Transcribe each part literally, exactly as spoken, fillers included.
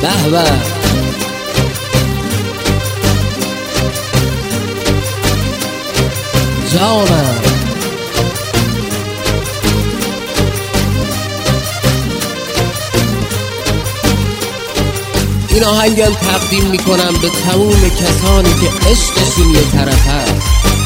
به به جانم. این آهنگم تقدیم میکنم به تموم کسانی که عشقشون یه طرف هست.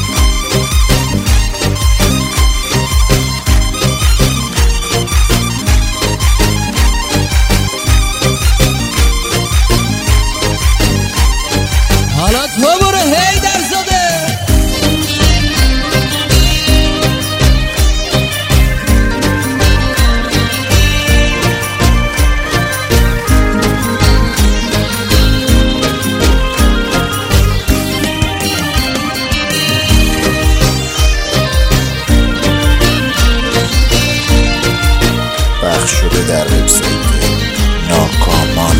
حالا تو برو هیدر زاده. پخش شده در وبسایت ناکامان.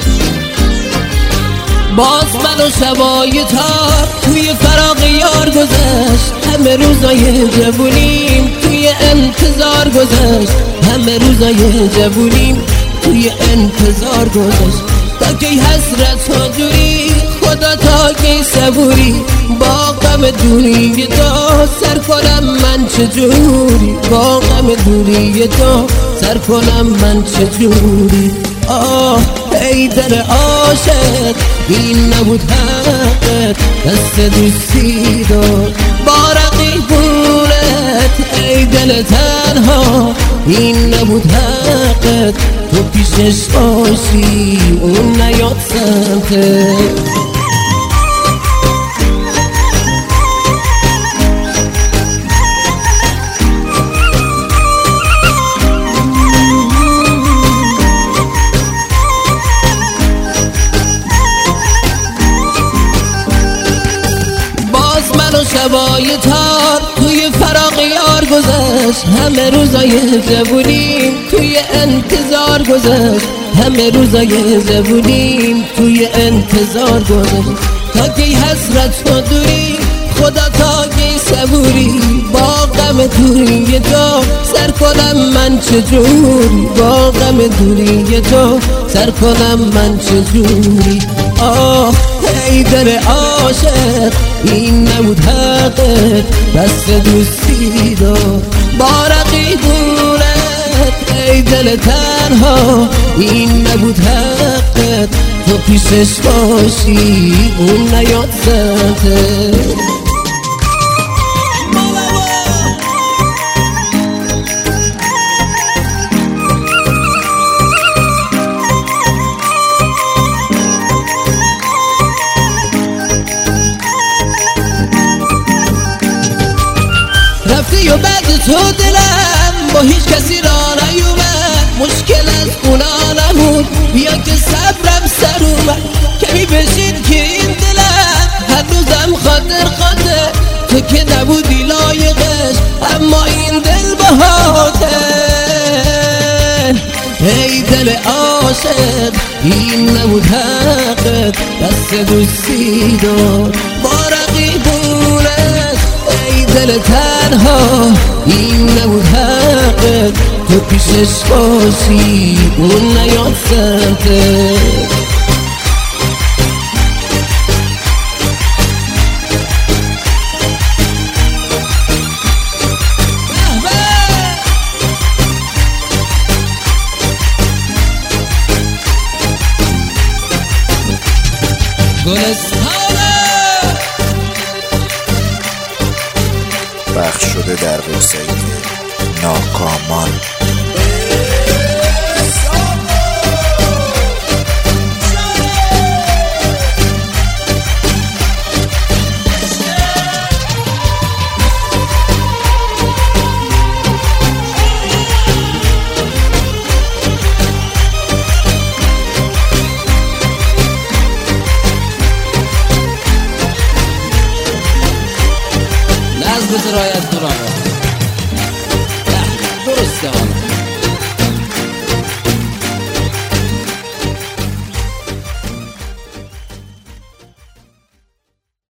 باز من و شبای تار توی فراق یار گذشت، همه روزای جوونیم توی انتظار گذشت، همه روزای جوونیم توی انتظار گذشت. تا کی حسرت و دوری خدا، تا کی صبوری با غم دوری تو سر کنم من چجوری، با غم دوری تو سر کنم من چجوری. آه ای دل عاشق این نبود حقت، دست دوستی داد با رقیبونت. ای دل تنها این نبود حقت، تو پیشش باشی اون نیاد سمتت. شبای تار توی فراق یار گذشت، همه روزای جوونیم توی انتظار گذشت، همه روزای جوونیم توی انتظار گذشت. تا کی حسرت و دوری خدا، تا کی صبوری با غم دوری تو سر کنم من چجوری، با غم دوری تو سر کنم من چجوری. آه ای دل عاشق این نبود حقت، دست دوستی داد با رقیبونت. ای دل تنها این نبود حقت، تو پیشش باشی اون نیاد سمتت. رفتی و بعد تو دلم با هیچ کسی را نیومد، مشکل از اونا نبود بیا که صبرم سر اومد. کمی بشین که این دلم هنوزم خاطر خاطر، تو که نبودی لایقش اما این دل بهاته. ای دل عاشق این نبود حقت، دست دوستی دار با رقیبونت. ای دل تنها این نبود حقت، تو پیشش باشی اون نیاد سمتت. پخش شده در وبسایت ناکامان. نظم رعایت کن آقا.